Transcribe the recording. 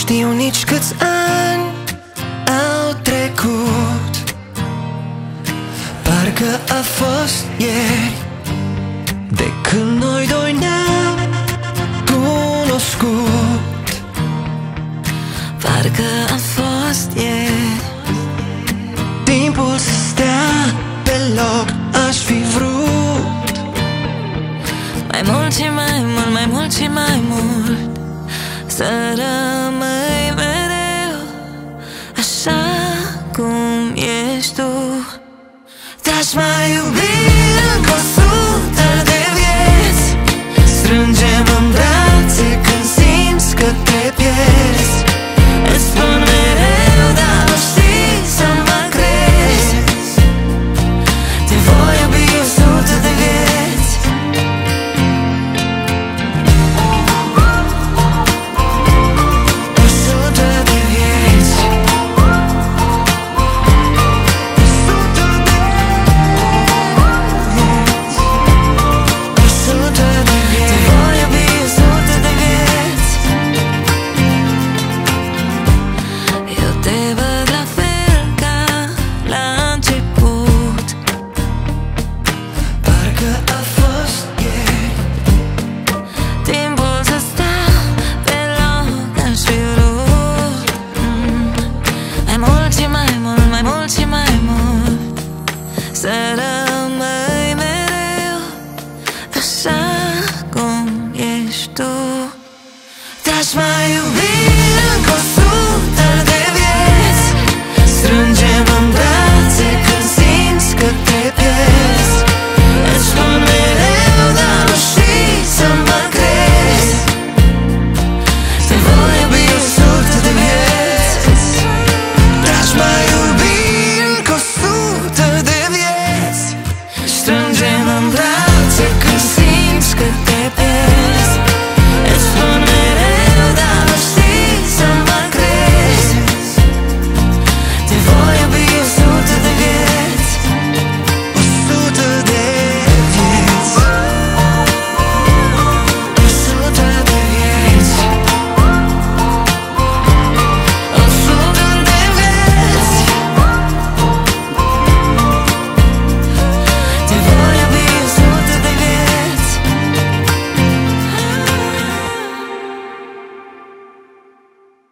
știu nici câți ani au trecut, parcă a fost ieri de când noi doi ne-am cunoscut. Parcă a fost ieri. Timpul să stea pe loc, aș fi vrut mai mult și mai mult, mai mult și mai mult, să rămâi mereu așa cum ești tu. Te-aș mai iubi încă 100 de vieți, strângem în brațe când simți că te pierzi. Îți spun mereu, dar nu știi să mă crezi. Te voi iubi 100 de vieți. Să rămâi mereu așa cum ești tu. Te-aș mai iubi